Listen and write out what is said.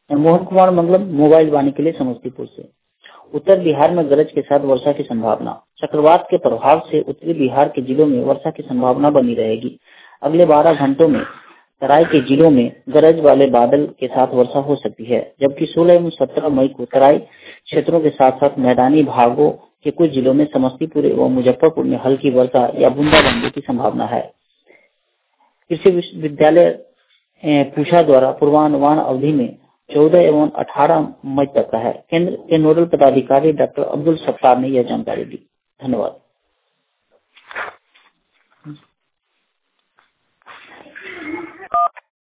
Mohan Kumar Mangalam, mobile Vani के लिए समस्तीपुर से। उत्तर बिहार में गरज के साथ वर्षा की संभावना। चक्रवात के प्रभाव से उत्तरी बिहार के जिलों में वर्षा की संभावना बनी रहेगी। अगले 12 घंटों में तराई के जिलों में गरज वाले बादल के साथ वर्षा हो सकती है, जबकि 16 एवं 17 मई को तराई क्षेत्रों के साथ साथ मैदानी भागों के कुछ जिलों में समस्तीपुर एवं मुजफ्फरपुर में हल्की वर्षा या बूंदाबांदी की संभावना है। कृषि विश्वविद्यालय पूषा द्वारा पूर्वानुमान अवधि में 14 एवं 18 मई तक का है। केंद्र के नोडल पदाधिकारी डॉक्टर अब्दुल सत्तार ने यह जानकारी दी। धन्यवाद।